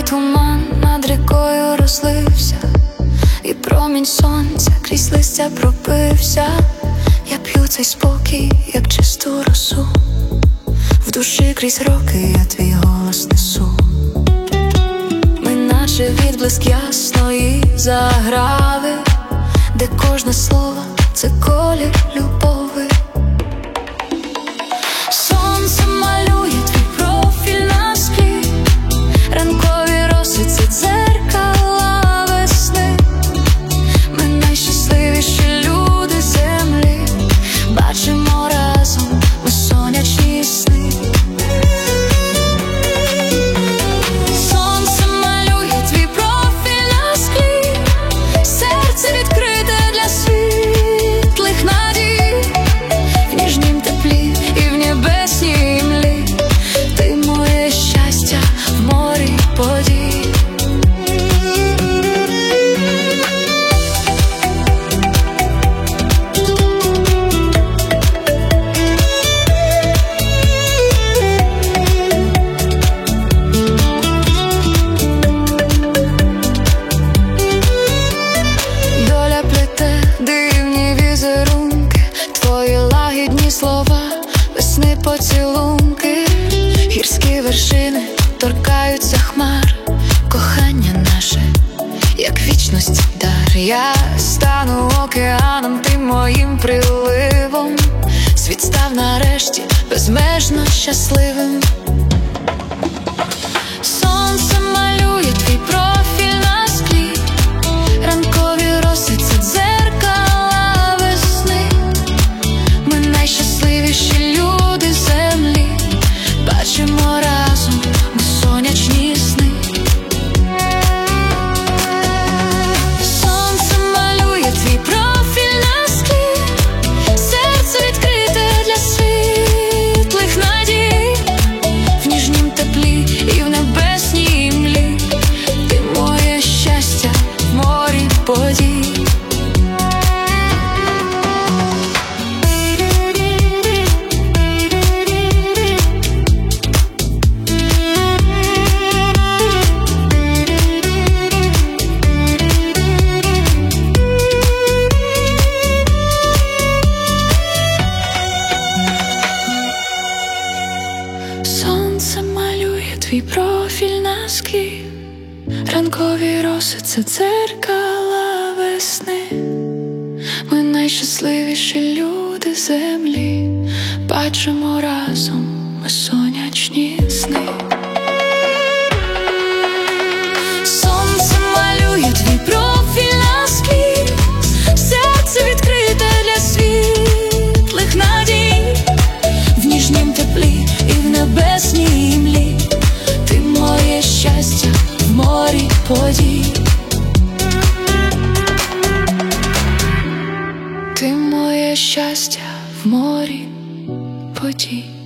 туман над рікою розлився, і промінь сонця крізь листя пробився. Я п'ю цей спокій, як чисту росу, в душі крізь роки я твій голос несу. Ми наче відблиск ясної заграви, де кожне слово – це колір любови. Сонце малює твій профіль на склі, ранкові роси – це дзеркала весни. Ми найщасливіші люди землі, бачимо разом ми сонячні сни. Сонце малює твій профіль на склі, серце відкрите для світлих надій, в ніжнім теплі і в небесній імлі. Ти моє щастя в морі подій. Доля плете дивні візерунки, твої лагідні слова, весни поцілунки. Гірські вершини торкаються хмар, кохання наше, як вічності дар. Я стану океаном, ти моїм приливом. Світ став нарешті безмежно щасливим. Сонце малює твій профіль на склі, ранкові роси – це дзеркала весни. Ми найщасливіші люди землі, бачимо разом ми сонячні сни. Сонце малює твій профіль на склі, серце відкрите для світлих надій, в ніжнім теплі і в небесній імлі. Ти моє щастя в морі подій. Сонце малює твій профіль на склі, ранкові роси – це дзеркала весни. Ми найщасливіші люди землі, бачимо разом ми сонячні сни. Сонце малює твій профіль на склі, серце відкрите для світлих надій, в ніжнім теплі і в небесній імлі. Ти моє щастя в морі подій. Ти моє щастя в морі подій.